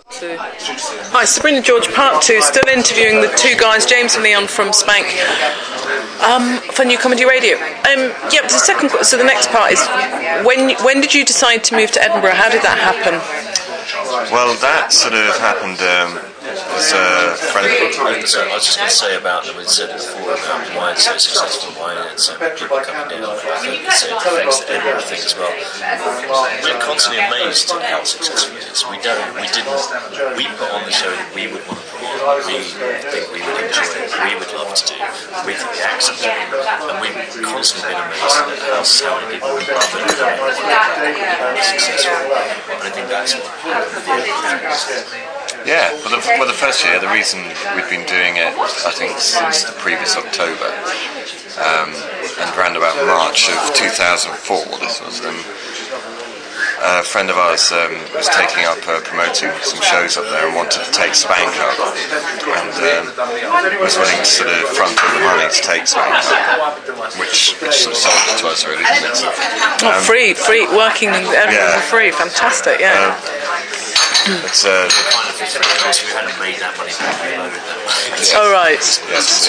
Hi, Sabrina George, part 2, still interviewing the two guys, James and Leon from Spank, for New Comedy Radio. So the next part is, when did you decide to move to Edinburgh? How did that happen? Well, that sort of happened as a friend. I was just going to say about, we said before about why it's so successful, why it's so many people coming down. I think it affects the Edinburgh thing as well. We're constantly amazed at how successful it is. We put on the show that we would want to put on, we think we would enjoy it, we would love to do, we think the accents are good, and we've constantly been amazed at how many people would love it and be successful. And I think that's what happened. Yeah, well, the first year, the reason we'd been doing it, I think, since the previous October, and around about March of 2004, this was, a friend of ours was taking up promoting some shows up there and wanted to take Spank up, and was willing to sort of front all the money to take Spank up, which sort of sold it to us, really, didn't it? Free, working in Edinburgh for free, fantastic, yeah. It's because we hadn't made that money back, we loaded that money. Oh, right. Yes.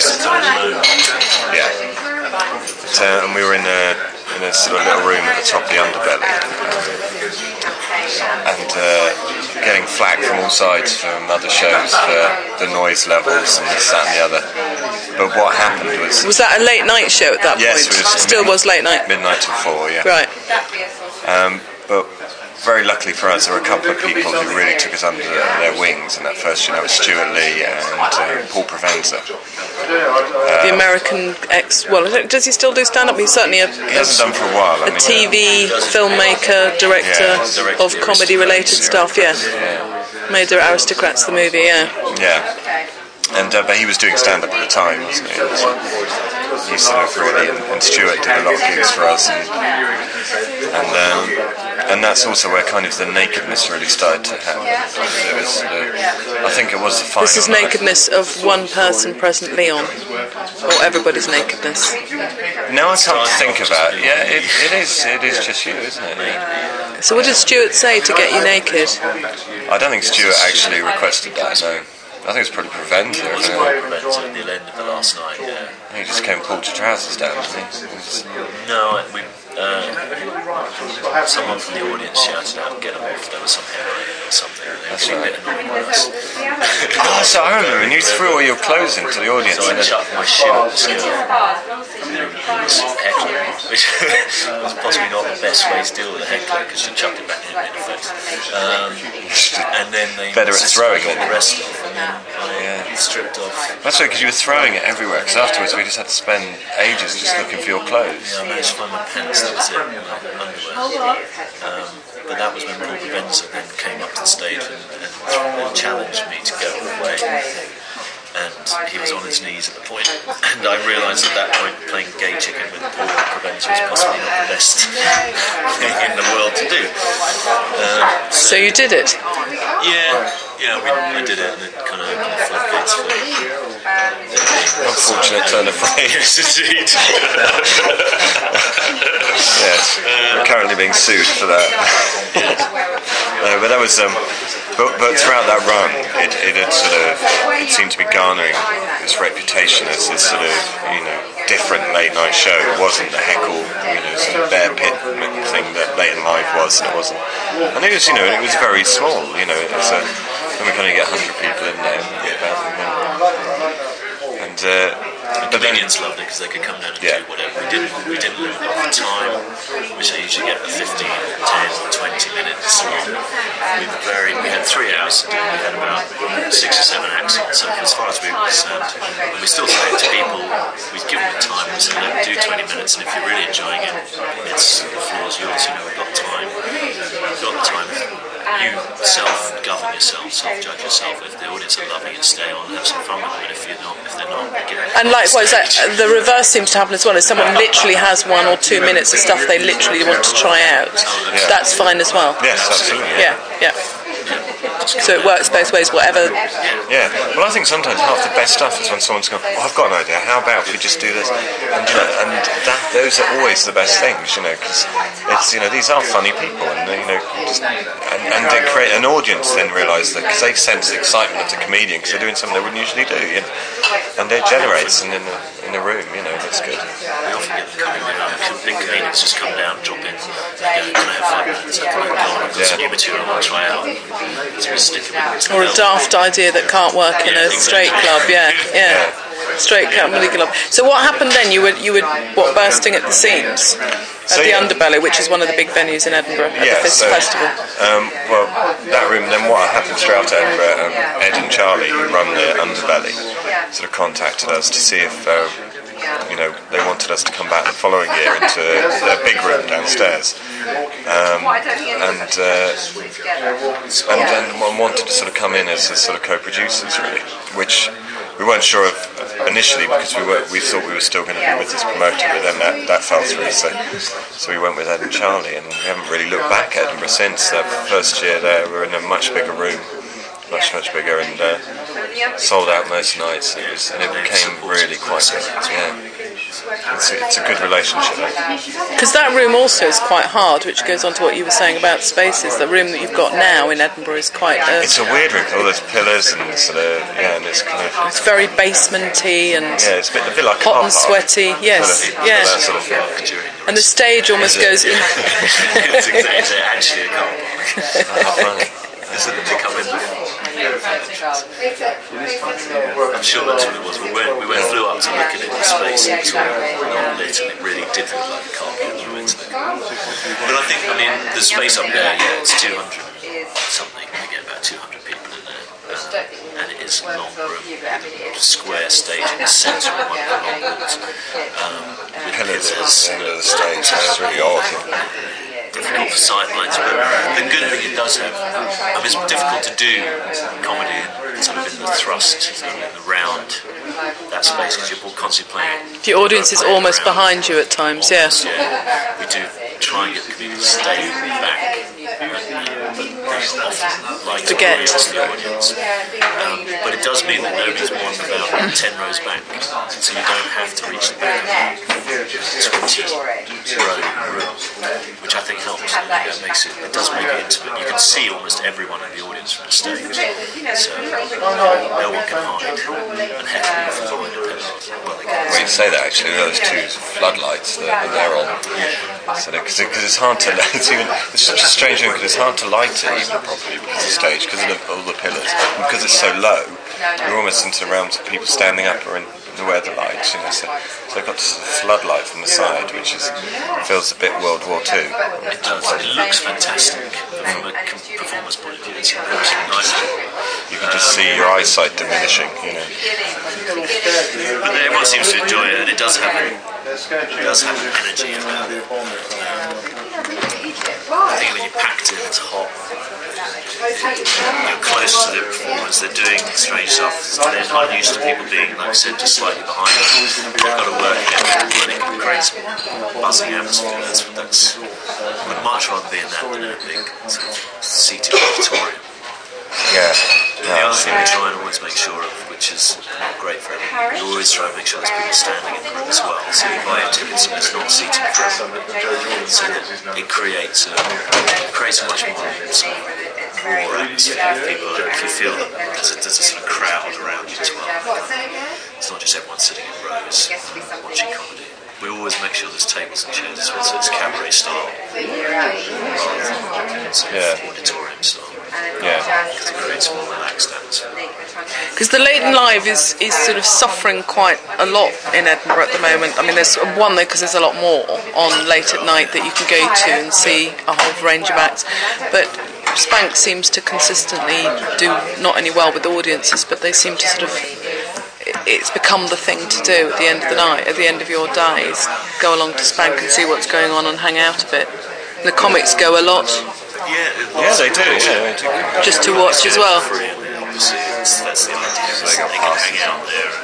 Yeah. And we were in a sort of little room at the top of the underbelly, and getting flack from all sides from other shows for the noise levels and this, that and the other. But what happened was... Was that a late night show at that point? Yes, it was late night? Midnight till 4, yeah. Right. But very luckily for us, there were a couple of people who really took us under their wings in that first year. That was Stuart Lee and Paul Provenza. The American does he still do stand-up? He's certainly he hasn't done for a while. TV filmmaker, director of comedy-related stuff, yeah. Made the Aristocrats the movie, yeah. Yeah. And but he was doing stand-up at the time, wasn't he? He sort of really, and Stuart did a lot of gigs for us, and that's also where kind of the nakedness really started to happen. It was, I think it was the final. This is nakedness of one person present, Leon, or everybody's nakedness. Now I come to think about it, yeah, it is just you, isn't it? So what did Stuart say to get you naked? I don't think Stuart actually requested that, no. I think it's probably Provenza. It was Provenza at the end of the last night, yeah. He just came and pulled your trousers down, didn't he? No, someone from the audience shouted out, "Get them off!" There was some heroin or something. That's right. So I remember, and you threw all your clothes into the audience. So I chucked my shit on the scale. It was heckling, which was possibly not the best way to deal with a heckler, because she chucked it back in the face. And then they better at throwing it. The rest off, and then I stripped off. That's right, because you were throwing it everywhere. Because afterwards we just had to spend ages just looking for your clothes. Yeah, I managed to find my pants. That was it. Underwear. But that was when Paul Provenza then came up to the stage and challenged me to go away. And he was on his knees at the point, and I realised at that point playing gay chicken with Paul Provenza was possibly not the best thing in the world to do. So you did it? Yeah, I did it, and it kind of opened the floodgates for unfortunate turn of fate. Yes, indeed. Yes, we're currently being sued for that. But that was, but throughout that run, it seemed to be garnering its reputation as this sort of, different late night show. It wasn't the heckle, sort of bear pit thing that Late and Live was, and it wasn't. And it was, it was very small. It was and we kind of get 100 people in there, and the audience loved it because they could come down and do whatever. We didn't limit off time, which I usually get 15, 10, 20 minutes. We had 3 hours to do. We had about 6 or 7 acts on, so as far as we were concerned, and we still say it to people, we've given them time, we said, look, do 20 minutes, and if you're really enjoying it, the floor's yours, we've got time. We've got the time. You self-govern yourself, self-judge yourself. If the audience are loving it, stay on and have some fun with it. If they're not, get out. And likewise, the reverse seems to happen as well. If someone literally has 1 or 2 minutes of stuff they literally want to try out, that's fine as well. Yes, absolutely. Yeah. So it works both ways, whatever. Yeah. Well, I think sometimes half the best stuff is when someone's going, "Oh, I've got an idea. How about if we just do this?" And those are always the best things, because it's these are funny people, and and they create an audience. Then realise that because they sense the excitement of the comedian because they're doing something they wouldn't usually do, and it generates in the room. That's good. We often get them coming down. Big comedians just come down, drop in, can I have 5 minutes? Can I go on? I've got some new material I want to try out. So we stick them in. Or a daft idea that can't work in a straight club, straight comedy club. So what happened then? You were bursting at the seams at the Underbelly, which is one of the big venues in Edinburgh at the festival. Well, that room. Then what happened straight after Edinburgh? Ed and Charlie, who run the Underbelly, sort of contacted us to see if they wanted us to come back the following year into their big room downstairs, and wanted to sort of come in as sort of co-producers, really, which we weren't sure of initially because we thought we were still going to be with this promoter, but then that fell through. So we went with Ed and Charlie, and we haven't really looked back at Edinburgh since. That first year there, we were in a much bigger room. Much bigger, and sold out most nights, and it became really quite good. It's a good relationship. Because that room also is quite hard, which goes on to what you were saying about spaces. The room that you've got now in Edinburgh is quite. It's a weird room with all those pillars and sort of and it's kind of. It's very basementy and. Yeah, it's a bit like hot and sweaty. Yes, that sort of thing. And the stage almost goes in. It's actually a car park. Isn't it? They come in before. I'm sure that's what it was. We flew up to look at it in space, and it was all not lit, and it really did look like a car park. But I think, the space up there, it's 200 something. We get about 200 people in there, and it is a long room, square stage in the centre of one of the long walls. With pillars at the end of the stage. It's really odd. Difficult for sidelines, but the good thing it does have, it's difficult to do comedy sort of in the thrust, in the round, that space, because you're constantly playing. The audience is almost behind you at times, Yeah, we do try and get the comedians to stay back, but they often like to orient the audience. But it does mean that nobody's more than about 10 rows back, so you don't have to reach the back of 20 row room, which I think helps. It does make it intimate. You can see almost everyone in the audience from the stage, so no one can hide and heckle you from behind a pillar. Well, you say that actually, those two floodlights that they're on. Because it's hard to. It's such a strange thing because it's hard to light it even properly because of the stage, because of all the pillars, and because it's so low. You're almost into realms of people standing up or in the weather lights, so they've got this floodlight from the side, which feels a bit World War II. It does. It looks fantastic from a performance point of view. It's really nice. You can just see your eyesight diminishing, But everyone seems to enjoy it, and it does have an energy about it. I think when you're packed in, it's hot. You're close to the performers, they're doing strange stuff. They're not used to people being, like I said, just slightly behind them. They've got to work it and it can create some buzzing atmosphere. I would much rather be in that than in a big sort of seated auditorium. Yeah. The other thing we try and always make sure of, which is not great for everyone, we always try and make sure there's people standing in the room as well. So you buy your tickets and it's not seated for everyone. So that it creates a much more atmosphere. People, if you feel that there's a sort of crowd around you as well. It's not just everyone sitting in rows watching comedy. We always make sure there's tables and chairs as well, so it's cabaret style rather than sort of auditorium style. Because it creates a more relaxed atmosphere. Because the late and live is sort of suffering quite a lot in Edinburgh at the moment. There's one though, because there's a lot more on late at night that you can go to and see a whole range of acts. But Spank seems to consistently do not only well with audiences, but they seem to sort of. It's become the thing to do at the end of the night, at the end of your days. Go along to Spank and see what's going on and hang out a bit. And the comics go a lot. Yeah, they do. Just to watch as well. Obviously, that's the idea. So they can hang out there.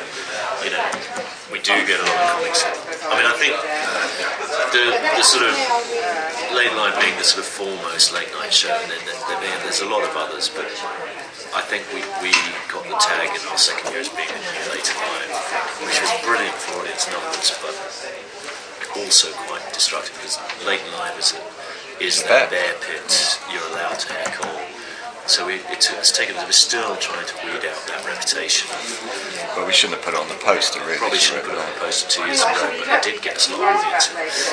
We do get a lot of comics. I think the sort of Late Night being the sort of foremost late night show, and then there's a lot of others, but I think we got the tag in our second year as being a new Late Night, which was brilliant for audience numbers, but also quite destructive because Late Night is that bear pit you're allowed to heckle. So it's taken us. We're still trying to weed out that reputation. Well, we shouldn't have put it on the poster, really. Probably shouldn't have put it on the poster 2 years ago, but it did get us a lot of audience.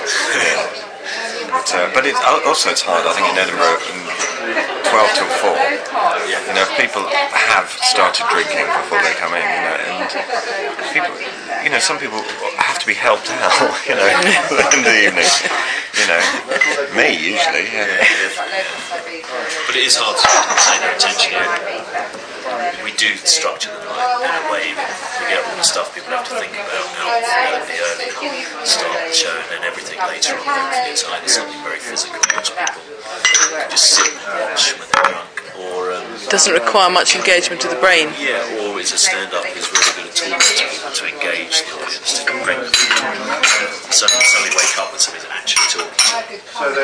But it's hard. I think in Edinburgh, 12 till 4. Yeah. You know, if people have started drinking before they come in, you know, and people, you know, some people have to be helped out, you know, in the evening. You know, me usually. Yeah. But it is hard to maintain their attention. We do structure the night in a way. We get all the stuff people have to think about now. The early start of the show, and then everything later on. It's either something very physical, which people just sit and watch when they're drunk, or doesn't require much engagement of the brain. Yeah, or it's a stand-up who's really good at talking to people to engage the audience, to bring them suddenly wake up with something to actually talk to.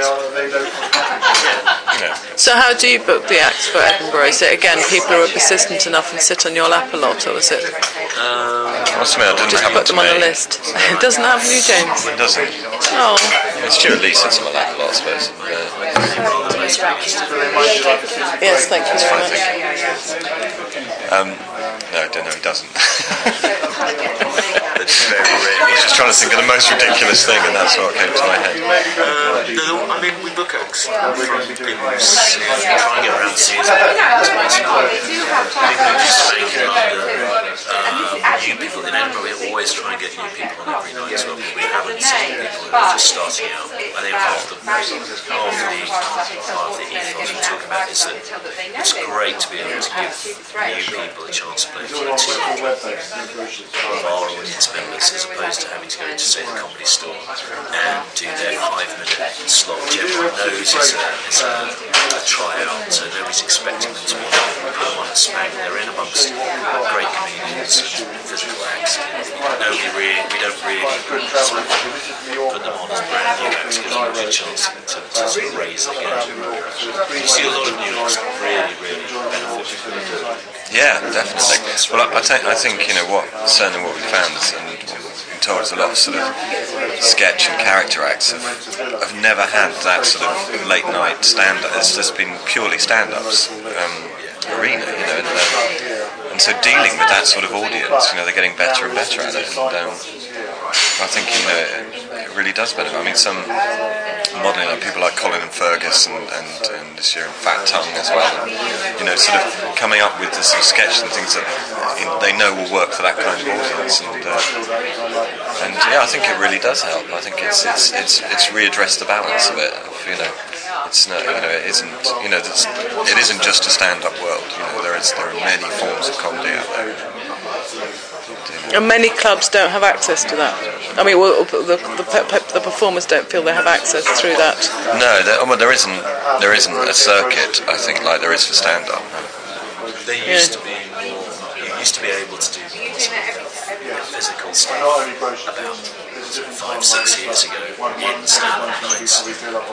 So how do you book the acts for Edinburgh? Is it again people who are persistent enough and sit on your lap a lot, or is it What's the matter? just put them on the list? It doesn't happen to you, James? It doesn't. Oh. It's Stuart Lee sits on my lap a lot, I suppose. Yes, thank you very much. No, I don't know, he doesn't. That's very rare. I was just trying to think of the most ridiculous thing, and that's what came to my head. I mean, we book acts from people who try and get around season. People who just make it new people in Edinburgh. We always try and get new people on every night as well. We haven't seen people who are just starting out. I think half the ethos we're talking about is that it's great to be able to give new people a chance to play for 200 of our audience members, as opposed to having to go into, say, the Comedy Store and do their 5-minute slot, which everyone knows is a tryout, so nobody's expecting them to be put on a smack. They're in amongst great comedians and physical acts. We don't really put them on as brand new acts, give them a good chance to sort of raise the game. You see a lot of new acts really benefit from it. Yeah, definitely. Well, I think you know certainly what we found is, and we've been told, is a lot of sort of sketch and character acts have never had that sort of late night stand-up. It's just been purely stand-ups arena, you know. And so dealing with that sort of audience, you know, they're getting better and better at it. And I think, you know, it really does benefit. I mean, some modelling, like people like Colin and Fergus and this year Fat Tongue as well, and, you know, sort of coming up with the sort of sketches and things that they know will work for that kind of audience. And yeah, I think it really does help. I think it's readdressed the balance of it. You know, it's not, you know, it isn't, you know, it isn't just a stand-up world. You know, there are many forms of comedy out there. And many clubs don't have access to that. I mean, the performers don't feel they have access through that. No, there isn't a circuit, I think, like there is for stand-up. There used to be more. You used to be able to do more physical stuff about 5-6 years ago in stand-up nights.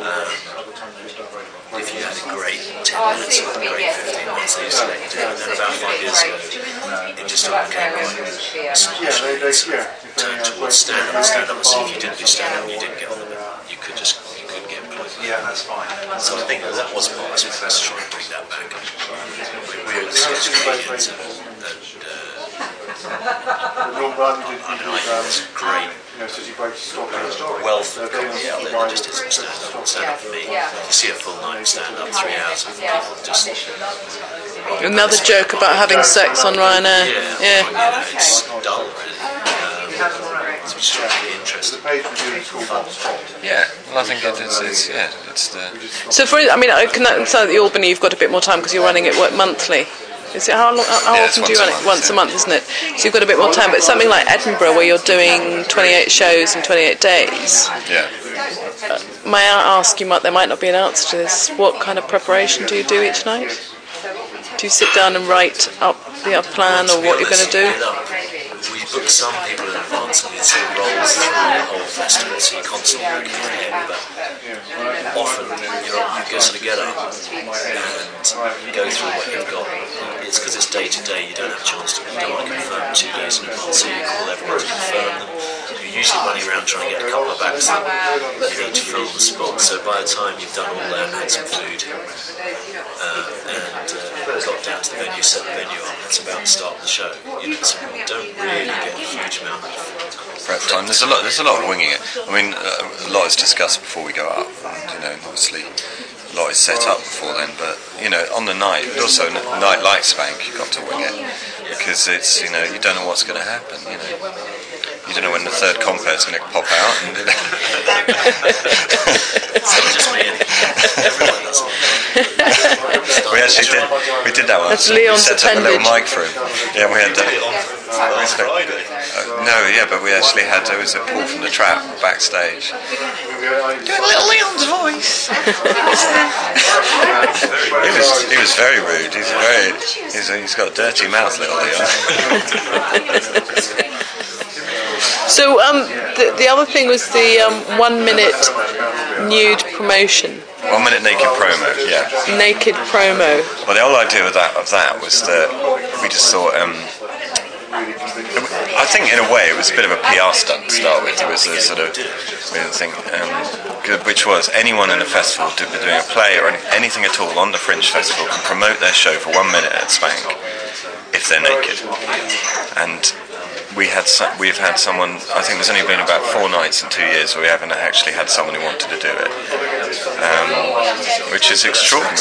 If you had a great 10 minutes or a great 15 minutes, they used to let you do it. And then about 5 years ago, it just all became quite small. Turned towards stand-up. So if you didn't do stand-up, you didn't get on the bill. You couldn't get employed. Yeah, that's fine. So I think that was part of it. Let's try and bring that back. We're the sketch comedians and I think it's great wealth of comedy out there that just isn't stand-up for me. You see a full night stand-up, 3 hours of people just... Another joke about having sex on Ryanair. Yeah. You know, it's dull, really. It's extremely interesting. Yeah, well, I think it's the... So I can understand at the Albany you've got a bit more time because you're running it monthly. Is it how often do you run it? Once a month, isn't it? So you've got a bit more time. But something like Edinburgh, where you're doing 28 shows in 28 days. Yeah. May I ask? There might not be an answer to this. What kind of preparation do you do each night? Do you sit down and write up the plan or what you're going to do? We book some people in advance and it sort of rolls through the whole festival, so you're constantly looking ahead, but often you sort of get up and go through what you've got. It's because it's day to day, you don't have a chance to, you don't want to confirm 2 days in advance, so you call everyone to confirm them. You're usually running around trying to get a couple of acts that you need to fill the spot, so by the time you've done all that, had some food, and got down to the venue, set the venue up, that's about the start of the show. So you don't really get a huge amount of prep time. There's a lot of winging it. I mean, a lot is discussed before we go up, and obviously a lot is set up before then. But on the night, also a night like Spank, you've got to wing it because it's you don't know what's going to happen. You don't know when the third compere is going to pop out. And, It's not just me. Everyone does it. We did that once. That's Leon's we set up a little appendage. mic for him. Yeah, we had. Friday. But we actually had. There was a Paul from the Trap backstage doing a little Leon's voice. he was very rude. He's got a dirty mouth, little Leon. So the other thing was the 1 minute nude promotion. 1 minute naked promo, yeah. Naked promo. Well, the whole idea of that was that we just thought. I think in a way it was a bit of a PR stunt to start with. It was a sort of thing, which was anyone in the festival doing a play or anything at all on the Fringe Festival can promote their show for 1 minute at Spank if they're naked. And we've had someone. I think there's only been about 4 nights in 2 years where we haven't actually had someone who wanted to do it, which is extraordinary.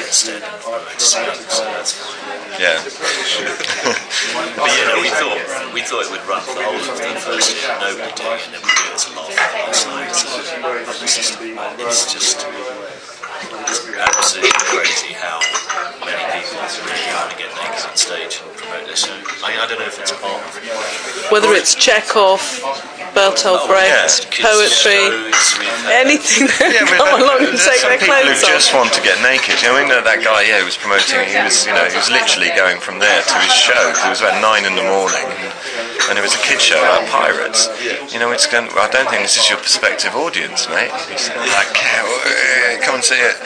Yeah. But we thought it would run for the whole of the first year. Nobody did, and then we do it as a laugh for the last night. It's just absolutely crazy how many people really want to get naked on stage and promote their show. I don't know if it's a part of it. Whether it's Chekhov, Bertolt Brecht, poetry, anything that come along and take their clothes who off. just want to get naked. That guy who was promoting, he was literally going from there to his show. It was about 9 in the morning, and it was a kid show about pirates. I don't think this is your prospective audience, mate. He said, come and see it.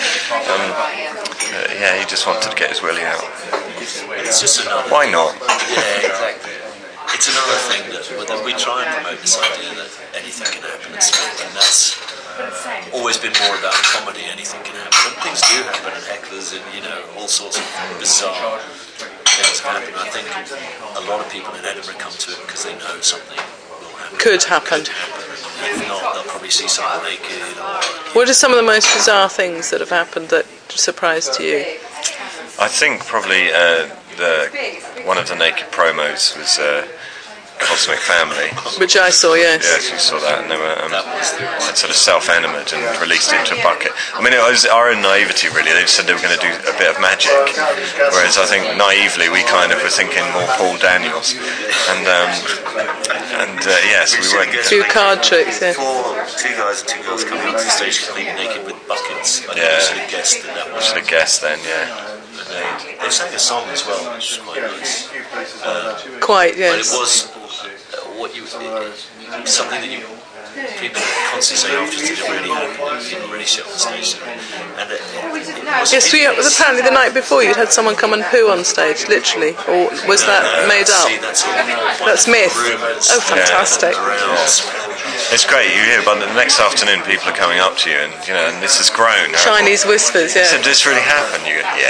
He just wanted to get his willy out. It's just another. Why not? Yeah, exactly. It's another thing that we try and promote this idea that anything can happen at Spank, and that's always been more about comedy. Anything can happen, and things do happen, and hecklers, and all sorts of bizarre things happen. I think a lot of people in Edinburgh come to it because they know something will happen. Could happen. If not, they'll probably see someone naked. What are some of the most bizarre things that have happened that surprised you? I think probably one of the naked promos was Cosmic Family. Which I saw, yes. Yes, you saw that, and they were sort of self-animate and released into a bucket. I mean, it was our own naivety, really. They said they were going to do a bit of magic, whereas I think naively we kind of were thinking more Paul Daniels. And yes, we went through card tricks, yeah. 2 guys and 2 girls coming onto the stage completely naked with buckets. I should have guessed that was. Should have guessed then, yeah. They sang a song as well, which was quite nice. Quite, yes. But it was something that people constantly say afterwards didn't really happen. Didn't really show on stage. And Yes, apparently the night before you'd had someone come and poo on stage, literally. Or was that made up? That's myth. Oh, fantastic. It's great. You hear about the next afternoon people are coming up to you and this has grown. Chinese whispers, yeah. So did this really happen? You go,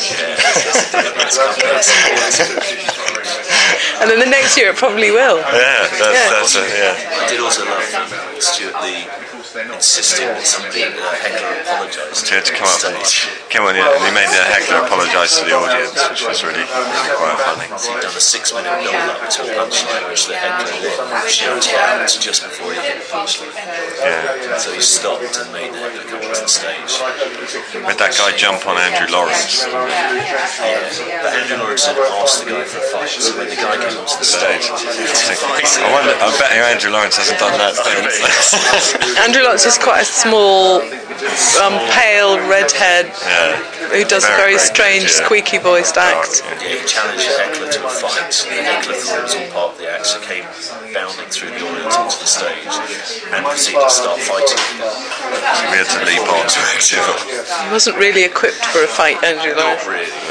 And then the next year it probably will. That's it, yeah. I did also love Stuart Lee insisting that somebody, heckler, apologise. He had to come up and and he made the heckler apologise to the audience, which was really quite funny. So he'd done a 6-minute build-up to a punchline, which the heckler then shouted out just before he hit the punchline. Yeah. So he stopped and made the heckler come onto the stage. Made that guy jump on Andrew Lawrence. But Andrew Lawrence had asked the guy for a fight, so when the guy came onto the stage, I bet Andrew Lawrence hasn't done that. Andrew Andrew Lawrence is quite a small, pale redhead who does a very strange, squeaky voiced act. Yeah, he challenged Heckler to a fight, and Heckler thought it was all part of the act, so came bounding through the audience onto the stage and proceeded to start fighting. So we had to leap on to it. He wasn't really equipped for a fight, Andrew Lawrence. Not really.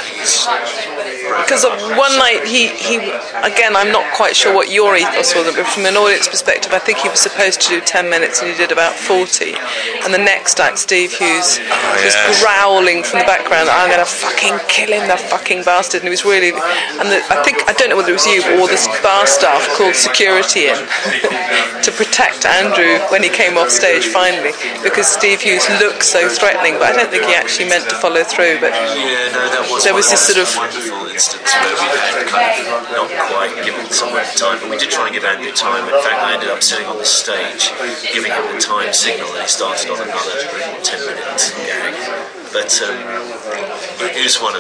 Because one night he again, I'm not quite sure what your ethos was, but from an audience perspective, I think he was supposed to do 10 minutes and he did about 40. And the next act, Steve Hughes was growling from the background, "I'm going to fucking kill him, the fucking bastard." And he was really, and I don't know whether it was you or the bar staff called security in to protect Andrew when he came off stage finally, because Steve Hughes looked so threatening, but I don't think he actually meant to follow through. But there was this sort of wonderful instance where we had kind of not quite given someone time, but we did try and give Andrew time. In fact, I ended up sitting on the stage giving him the time signal, and he started on another 10-minute gag. But it was one of,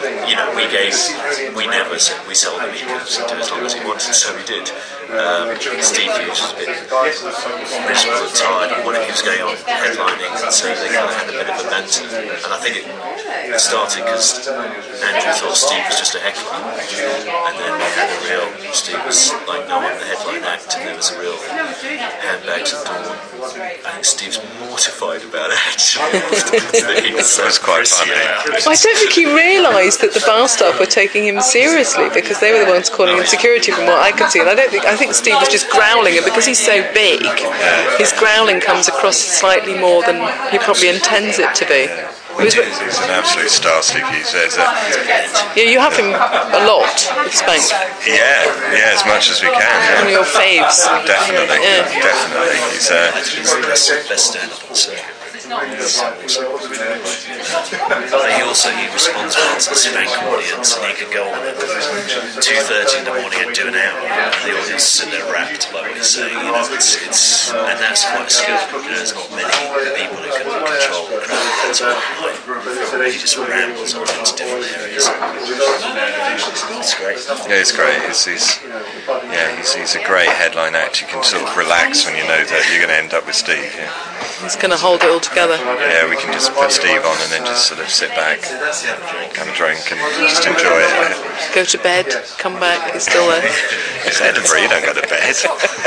we never said, we seldom he could do as long as he wanted, so we did. Steve Hughes was a bit miserable and tired, and when he was going on headlining, and so they kind of had a bit of a banter. And I think it started because Andrew thought Steve was just a heckler, and then we had a real, Steve was like, "No, I'm the headline act," and there was a real handbag to the door. I think Steve's mortified about it, actually. It was quite funny. I don't think he realised that the bar staff were taking him seriously, because they were the ones calling in security from what I could see. And I think Steve was just growling, and because he's so big, his growling comes across slightly more than he probably intends it to be. He's an absolute star, Steve Hughes. Yeah, you have him a lot with Spank. Yeah, as much as we can. One of your faves. Definitely. He's the best stand-up on circuit. He responds well to the Spank audience, and he could go on at 2:30 in the morning and do an hour, and the audience sit there rapt by what he's saying. And that's quite a skill. There's not many people who can control the crowd. That's why he just rambles on into different areas. It's great. Yeah, it's great. He's a great headline act. You can sort of relax when you know that you're going to end up with Steve. Yeah. He's going to hold it all together. Yeah, we can just put Steve on and then just sort of sit back, have a drink, and just enjoy it. Go to bed, come back, he's still there. It's Edinburgh, you don't go to bed.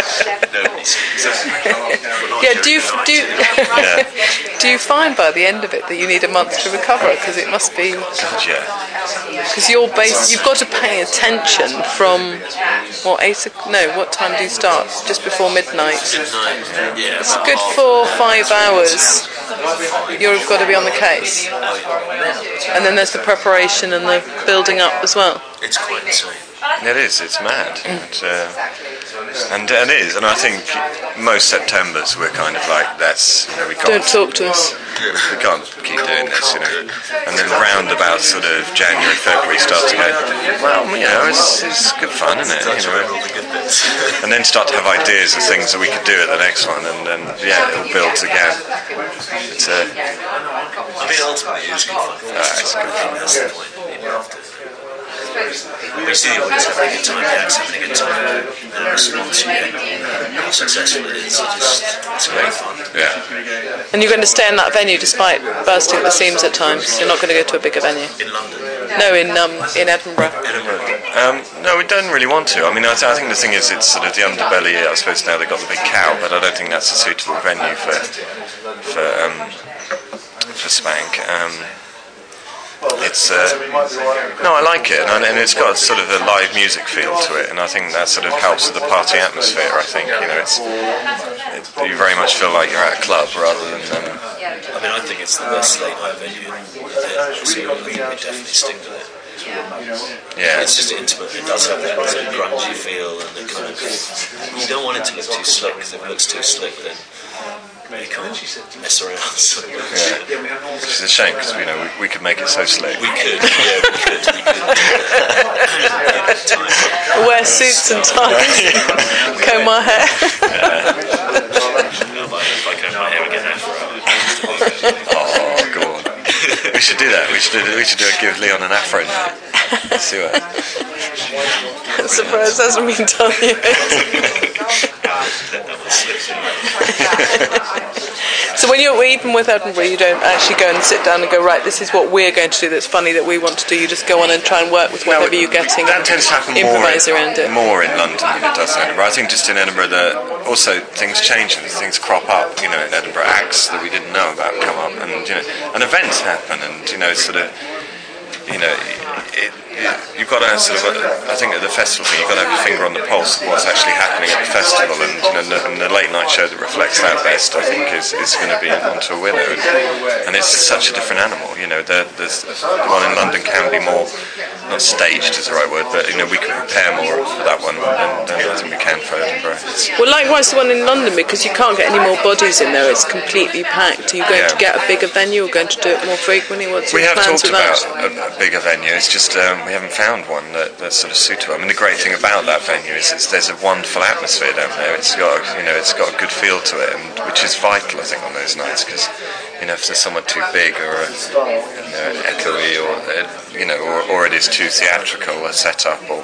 Do you find by the end of it that you need a month to recover? Because it must be. God, yeah. Because you've got to pay attention from what time do you start? Just before midnight. Yeah. It's a good 4 or 5 hours. You've got to be on the case, and then there's the preparation and the building up as well. It's quite insane. It is. It's mad. And it is. And I think most Septembers we're kind of like, we can't. Don't talk to us. We can't keep doing this, And then round about sort of January, February, start to go, well, it's good fun, isn't it? And then start to have ideas of things that we could do at the next one, and then it all builds again. It's ultimately it's good fun. It's good fun. That's the point. We see the audience having a good time, the acts having a good time, and the response you get, how successful it is, it's great fun. Yeah. And you're going to stay in that venue despite bursting at the seams at times? You're not going to go to a bigger venue? In London? No, in Edinburgh. No, we don't really want to. I mean, I think the thing is, it's sort of the underbelly. I suppose now they've got the big cow, but I don't think that's a suitable venue for Spank. I like it, and it's got sort of a live music feel to it, and I think that sort of helps with the party atmosphere. I think you very much feel like you're at a club rather than. I think it's the best late night venue, so we definitely stick with it. Yeah, it's just intimate. It does have that grungy feel, and the kind of. You don't want it to look too slick, because if it looks too slick, then you can't mess around. So. Yeah. It's a shame because we could make it so slick. We could. Wear suits and ties. Comb our hair. If I comb my hair again afro. Oh, go on. We should do that. We should do a give Leon an afro now. Let's see what. I'm surprised hasn't been done yet. So when you're even with Edinburgh, you don't actually go and sit down and go, right, this is what we're going to do that's funny that we want to do. You just go on and try and work with whatever you're getting. That tends to happen more in London than it does in Edinburgh. I think just in Edinburgh, also things change and things crop up. You know, in Edinburgh, acts that we didn't know about come up, and and events happen, and you've got to have sort of, I think at the festival thing, you've got to have your finger on the pulse of what's actually happening at the festival, and the late night show that reflects that best, I think, is going to be onto a winner, and it's such a different animal. There's the one in London can be more, not staged is the right word, but we can prepare more for that one than I think we can for Edinburgh. Well, likewise the one in London, because you can't get any more bodies in there, it's completely packed. Are you going to get a bigger venue, or going to do it more frequently? What's your plans with that? We have talked about a bigger venue, it's just we haven't found one that's sort of suitable. I mean, the great thing about that venue is there's a wonderful atmosphere down there. It's got a good feel to it, and which is vital, I think, on those nights, because if there's somewhere too big or echoey, or it is too theatrical a setup, or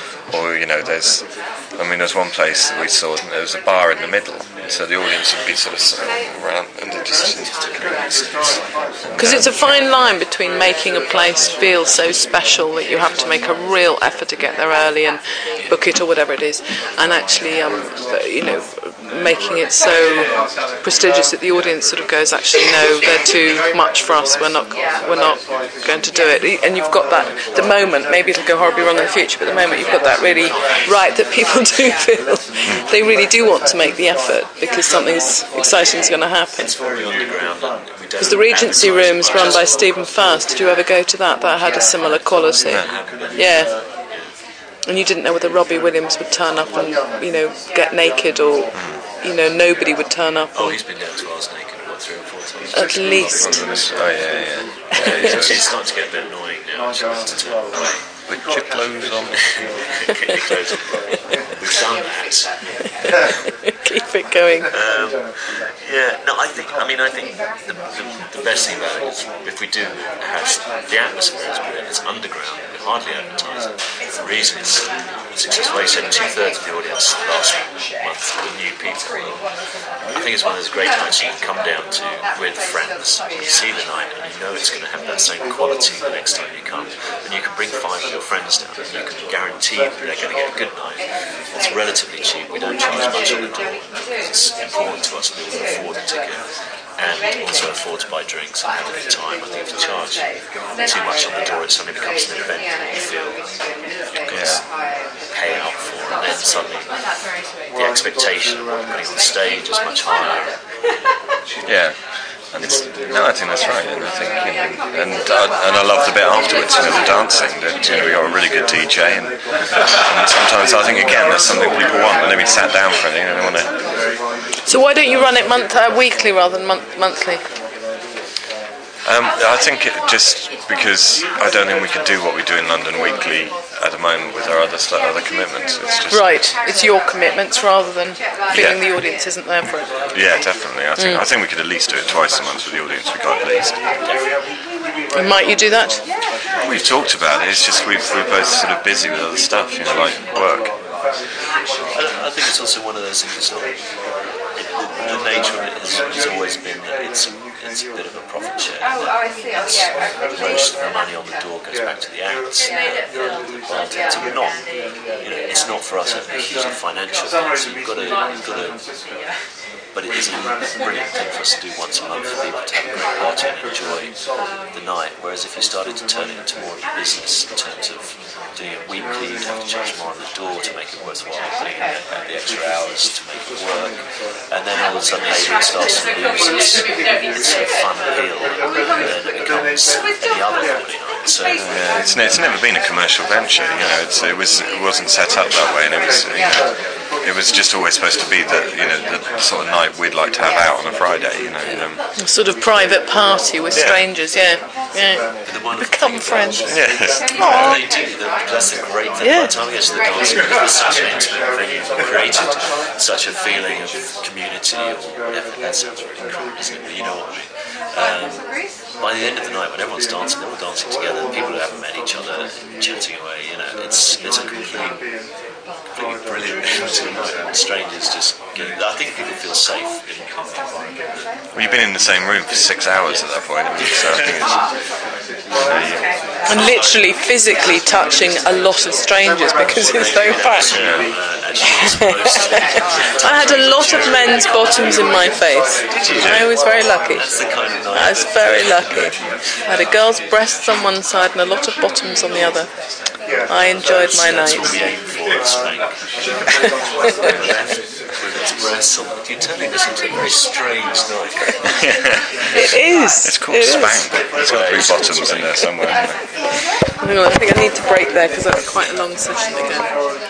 there's one place that we saw, there was a bar in the middle, so the audience would be sort of around, and it just because it's a fine line between making a place feel so special that you have to make a real effort to get there early and book it or whatever it is, and actually making it so prestigious that the audience sort of goes, actually no, they're too much for us, we're not going to do it. And you've got that, the moment, maybe it'll go horribly wrong in the future, but the moment you've got that really right, that people do feel they really do want to make the effort because something exciting is going to happen. It's very underground. Because the Regency Rooms run by Stephen Fast, did you ever go to that? That had a similar quality. Yeah. And you didn't know whether Robbie Williams would turn up and, get naked, or, nobody would turn up. Oh, he's been down to ours naked, 3 or 4 times. At least. Oh, yeah. It's starting to get a bit annoying now. Put your clothes on. Get your clothes on. We've done that. Keep it going. I think the best thing about it is if we do have the atmosphere is brilliant. It's underground. We hardly advertise it. The reason it's successful, like you said, 2/3 of the audience last month were new people. I think it's one of those great nights you can come down to with friends, you see the night, and you know it's going to have that same quality the next time you come. And you can bring 5 of your friends down, and you can guarantee that they're going to get a good night. It's relatively cheap. We don't charge much on the door. It's important to us that we can afford a ticket, and also afford to buy drinks and have a good time. I think if you charge too much on the door, it suddenly becomes an event that you feel you've got to pay out for, and then suddenly the expectation of what you're putting on stage is much higher. Yeah. I think that's right, and I think, and I love the bit afterwards, the dancing. We got a really good DJ, and sometimes I think again that's something people want when they've been sat down for anything, and they want to. So why don't you run it weekly rather than monthly? I think just because I don't think we could do what we do in London weekly at the moment with our other commitments. It's just right. It's your commitments rather than feeling the audience isn't there for it. Yeah, definitely. I think we could at least do it twice a month with the audience we got at least. And might you do that? We've talked about it. It's just we're both sort of busy with other stuff, like work. I think it's also one of those things. The nature of it has always been that it's a bit of a profit share. Most of the money on the door goes back to the acts. It's not for us a huge financial thing. So you've got to. But it is a brilliant thing for us to do once a month for people to have a great party and enjoy the night. Whereas if you started to turn it into more of a business in terms of doing it weekly, you'd have to charge more on the door to make it worthwhile, putting in the extra hours to make it work. And then all of a sudden maybe it starts to lose its fun appeal, and then it becomes any other Friday night. So it's never been a commercial venture. It wasn't set up that way, and it was just always supposed to be the sort of night we'd like to have out on a Friday. A sort of private party with strangers. Yeah. Become friends. Yeah. They do. That's the great thing. By the time we get to the dancing room, it's such an intimate venue. We've created such a feeling of community, or whatever. That sounds really crude, isn't it? But you know what I mean. by the end of the night, when everyone's dancing, they're all dancing together. People who haven't met each other, chatting away. It's a completely brilliant night. Strangers just getting. I think people feel safe in the environment. Well, you've been in the same room for 6 hours at that point, so I think it's. And literally physically touching a lot of strangers because it's so packed. I had a lot of men's bottoms in my face. I was very lucky. I was very lucky. I had a girl's breasts on one side and a lot of bottoms on the other. I enjoyed my night. That's what we aim for at Spank. With its breasts on. You're turning this into a very strange night. It is. It's called Spank. It's got 3 bottoms in there somewhere. I think I need to break there because that's quite a long session again.